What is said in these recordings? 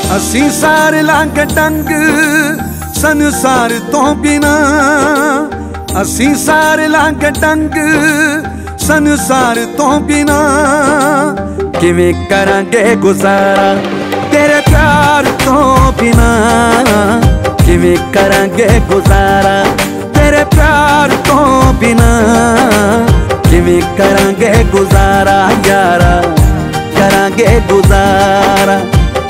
असी सारे लांग डंग संसार तो बिना, असी सारे लांग डंग संसार तो बिना। किवें करांगे गुजारा तेरे प्यार तो बिना, किवें करांगे गुजारा तेरे प्यार तो बिना। किवें करांगे गुजारा यारा, करांगे गुजारा।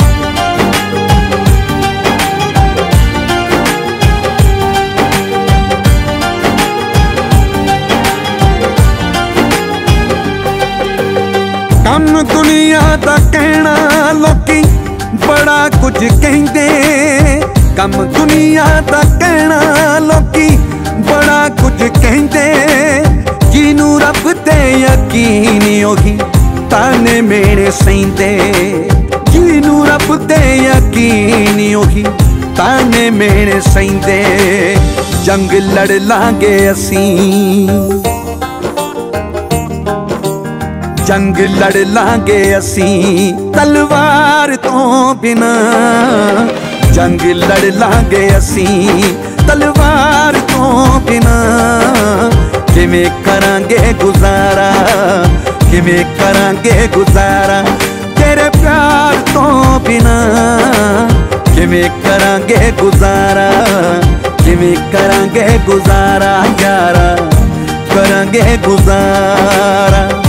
कम दुनिया दा कहना लोकी बड़ा कुछ कहंदे, कम दुनिया दा कहना लोकी बड़ा कुछ कहंदे। जिनू रब ते यकीन ओही ताने मेरे सहिंदे, जिनू रब ते यकीन ओही ताने मेरे सहिंदे। जंग लड़ लांगे असीं, जंग लड़ लांगे असीं तलवार तो बिना, जंग लड़ लांगे असीं तलवार तो बिना। किवें करांगे गुजारा, किवें करांगे गुजारा तेरे प्यार तो बिना। किवें करांगे गुजारा, किवें करांगे गुजारा यारा, करांगे गुजारा।